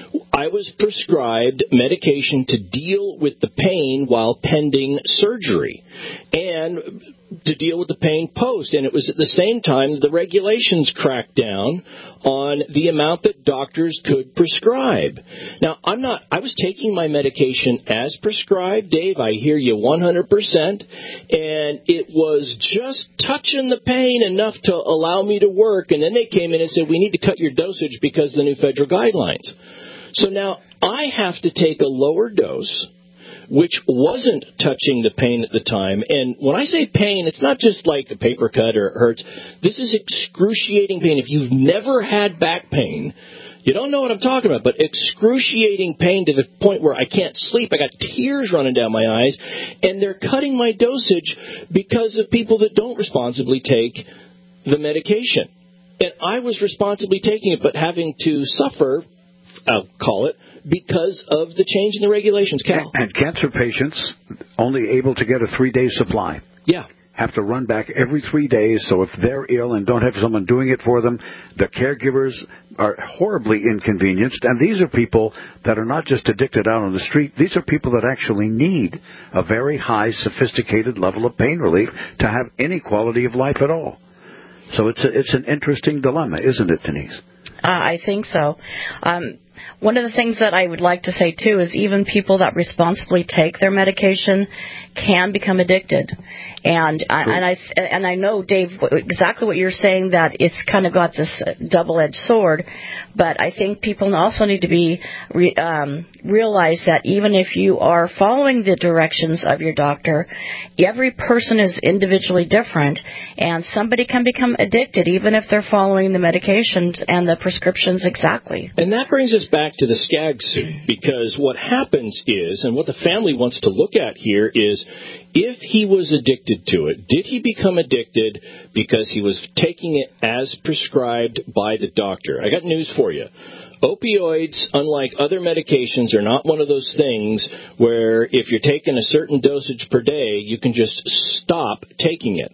I was prescribed medication to deal with the pain while pending surgery and to deal with the pain post. And it was at the same time the regulations cracked down on the amount that doctors could prescribe. Now, I'm not, I was taking my medication as prescribed, Dave. I hear you one hundred percent. And it was just touching the pain enough to allow me to work. And then they came in and said, we need to cut your dosage because of the new federal guidelines. So now I have to take a lower dose, which wasn't touching the pain at the time. And when I say pain, it's not just like a paper cut or it hurts. This is excruciating pain. If you've never had back pain, you don't know what I'm talking about, but excruciating pain to the point where I can't sleep. I got tears running down my eyes, and they're cutting my dosage because of people that don't responsibly take the medication. And I was responsibly taking it, but having to suffer, I'll call it, because of the change in the regulations. Cal. And cancer patients only able to get a three-day supply. Yeah. Have to run back every three days, so if they're ill and don't have someone doing it for them, the caregivers are horribly inconvenienced. And these are people that are not just addicted out on the street. These are people that actually need a very high, sophisticated level of pain relief to have any quality of life at all. So it's a, it's an interesting dilemma, isn't it, Denise? Uh, I think so. Um, one of the things that I would like to say, too, is even people that responsibly take their medication can become addicted. And I, and I and I know, Dave, exactly what you're saying, that it's kind of got this double-edged sword. But I think people also need to be re, um, realize that even if you are following the directions of your doctor, every person is individually different, and somebody can become addicted even if they're following the medications and the prescriptions exactly. And that brings us back to the Skaggs suit, because what happens is, and what the family wants to look at here is, if he was addicted to it, did he become addicted because he was taking it as prescribed by the doctor? I got news for you. Opioids, unlike other medications, are not one of those things where if you're taking a certain dosage per day, you can just stop taking it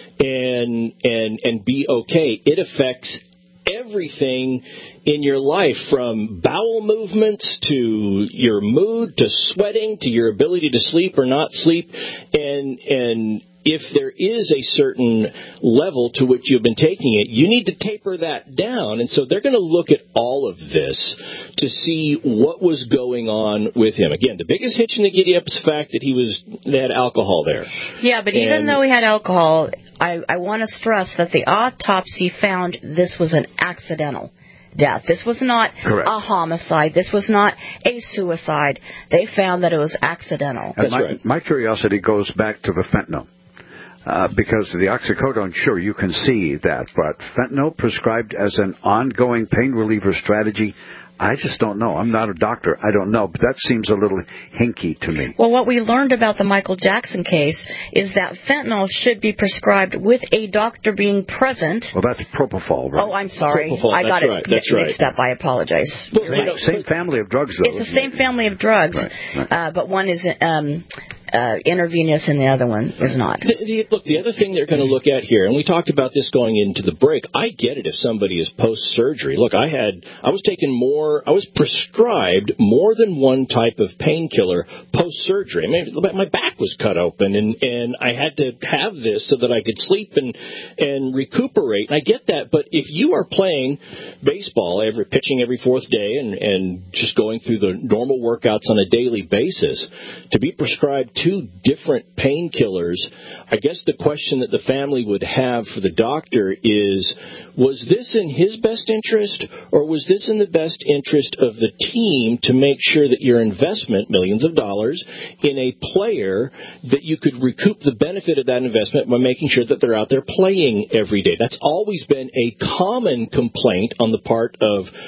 and and and be okay. It affects everything in your life, from bowel movements to your mood to sweating to your ability to sleep or not sleep. And and if there is a certain level to which you've been taking it, you need to taper that down. And so they're going to look at all of this to see what was going on with him. Again, the biggest hitch in the giddy up is the fact that he was they had alcohol there. Yeah, but and, even though he had alcohol, I, I want to stress that the autopsy found this was an accidental death. This was not Correct. a homicide. This was not a suicide. They found that it was accidental. And my, right. my curiosity goes back to the fentanyl. Uh, because the oxycodone, sure, you can see that, but fentanyl prescribed as an ongoing pain reliever strategy, I just don't know. I'm not a doctor. I don't know, but that seems a little hinky to me. Well, what we learned about the Michael Jackson case is that fentanyl should be prescribed with a doctor being present. Well, that's propofol, right? Oh, I'm sorry. Propofol, I got that's it right, that's mixed right. up. I apologize. Well, same, right. same family of drugs, though. It's the same family of drugs, right, right. Uh, but one is um, uh, intravenous and the other one is not. The, the, look, the other thing they're going to look at here, and we talked about this going into the break, I get it if somebody is post-surgery. Look, I had, I was taking more, I was prescribed more than one type of painkiller post-surgery. I mean, my back was cut open, and, and I had to have this so that I could sleep and, and recuperate. And I get that, but if you are playing baseball, every pitching every fourth day, and, and just going through the normal workouts on a daily basis, to be prescribed two different painkillers, I guess the question that the family would have for the doctor is, was this in his best interest, or was this in the best interest of the team to make sure that your investment, millions of dollars, in a player, that you could recoup the benefit of that investment by making sure that they're out there playing every day? That's always been a common complaint on the part of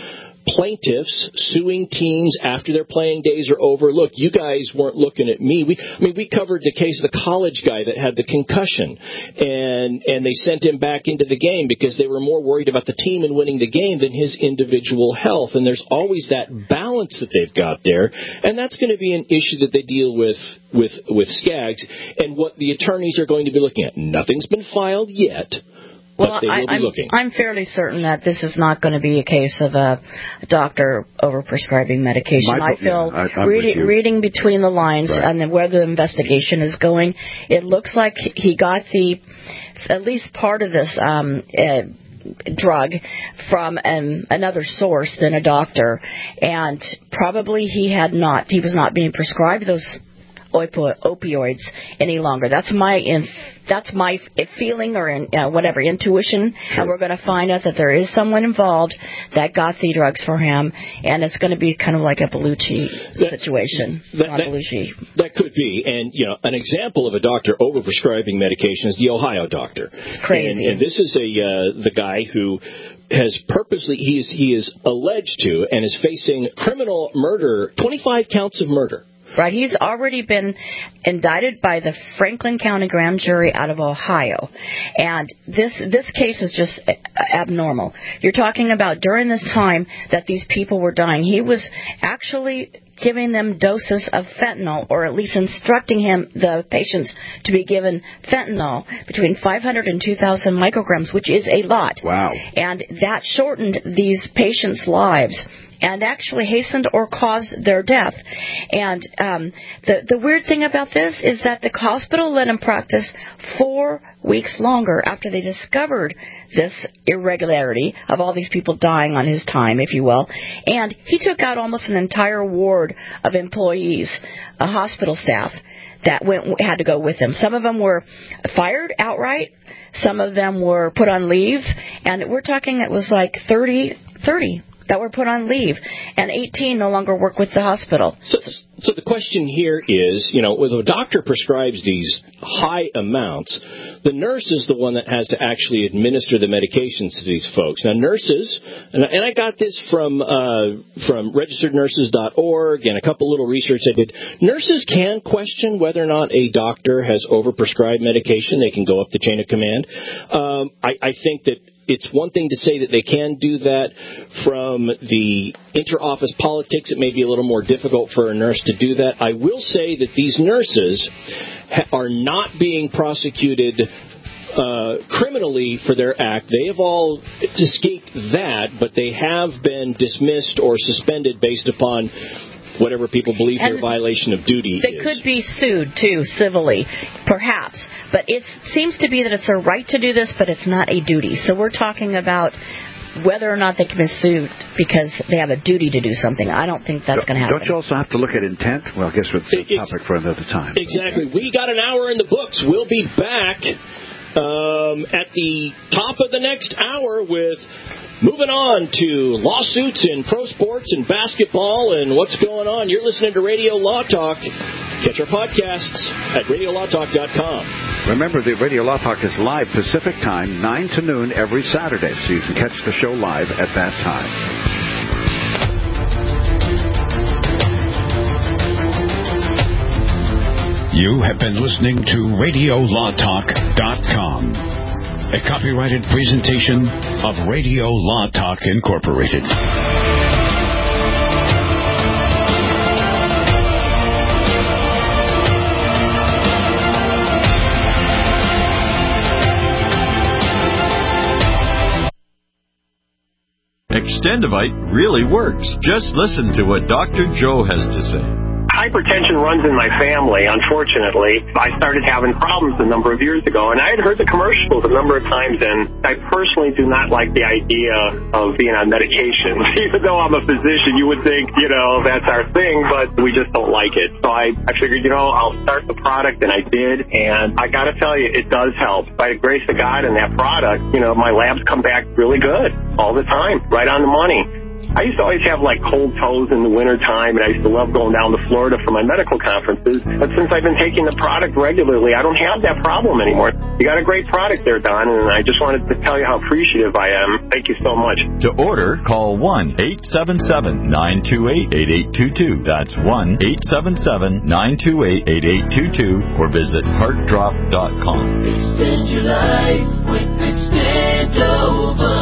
plaintiffs suing teams after their playing days are over. Look, you guys weren't looking at me. We, I mean, we covered the case of the college guy that had the concussion, and and they sent him back into the game because they were more worried about the team and winning the game than his individual health. And there's always that balance that they've got there, and that's going to be an issue that they deal with with with Skaggs and what the attorneys are going to be looking at. Nothing's been filed yet. Well, But they will I, be I'm, looking. I'm fairly certain that this is not going to be a case of a doctor overprescribing medication. My- I feel yeah, I- I'm with reading, you. reading between the lines Right. and where the investigation is going, it looks like he got the at least part of this um, uh, drug from um, another source than a doctor, and probably he had not. He was not being prescribed those opo- opioids any longer. That's my in, that's my feeling or in, uh, whatever intuition, sure. And we're going to find out that there is someone involved that got the drugs for him, and it's going to be kind of like a Bellucci that, situation. That, that, Bellucci. that could be, and you know, an example of a doctor overprescribing medication is the Ohio doctor. It's crazy. And, and this is a uh, the guy who has purposely he is he is alleged to and is facing criminal murder, twenty-five counts of murder. Right, he's already been indicted by the Franklin County Grand Jury out of Ohio, and this this case is just abnormal. You're talking about during this time that these people were dying, he was actually giving them doses of fentanyl, or at least instructing him, the patients, to be given fentanyl between five hundred and two thousand micrograms, which is a lot. Wow. And that shortened these patients' lives and actually hastened or caused their death. And um, the the weird thing about this is that the hospital let him practice four weeks longer after they discovered this irregularity of all these people dying on his time, if you will. And he took out almost an entire ward of employees, a hospital staff, that went had to go with him. Some of them were fired outright. Some of them were put on leave. And we're talking it was like thirty, thirty that were put on leave, and eighteen no longer work with the hospital. So, so the question here is, you know, when a doctor prescribes these high amounts, the nurse is the one that has to actually administer the medications to these folks. Now, nurses, and I, and I got this from uh, from registered nurses dot org and a couple little research I did. Nurses can question whether or not a doctor has overprescribed medication. They can go up the chain of command. Um, I, I think that it's one thing to say that they can do that. From the inter-office politics, it may be a little more difficult for a nurse to do that. I will say that these nurses ha- are not being prosecuted uh, criminally for their act. They have all escaped that, but they have been dismissed or suspended based upon whatever people believe and their violation of duty they is. They could be sued, too, civilly, perhaps. But it seems to be that it's a right to do this, but it's not a duty. So we're talking about whether or not they can be sued because they have a duty to do something. I don't think that's going to happen. Don't you also have to look at intent? Well, I guess it's a topic for another time. Exactly. We got an hour in the books. We'll be back um, at the top of the next hour with... Moving on to lawsuits in pro sports and basketball and what's going on. You're listening to Radio Law Talk. Catch our podcasts at radio law talk dot com. Remember, the Radio Law Talk is live Pacific time, nine to noon every Saturday, so you can catch the show live at that time. You have been listening to radio law talk dot com. A copyrighted presentation of Radio Law Talk Incorporated. Extendivite really works. Just listen to what Doctor Joe has to say. Hypertension runs in my family, unfortunately. I started having problems a number of years ago, and I had heard the commercials a number of times, and I personally do not like the idea of being on medication. Even though I'm a physician, you would think, you know, that's our thing, but we just don't like it. So I, I figured, you know, I'll start the product, and I did, and I got to tell you, it does help. By the grace of God and that product, you know, my labs come back really good all the time, right on the money. I used to always have like cold toes in the wintertime, and I used to love going down to Florida for my medical conferences. But since I've been taking the product regularly, I don't have that problem anymore. You got a great product there, Don, and I just wanted to tell you how appreciative I am. Thank you so much. To order, call one eight seven seven, nine two eight, eight eight two two. That's one eight seven seven, nine two eight, eight eight two two or visit heart drop dot com. Extend your life with Extendovite.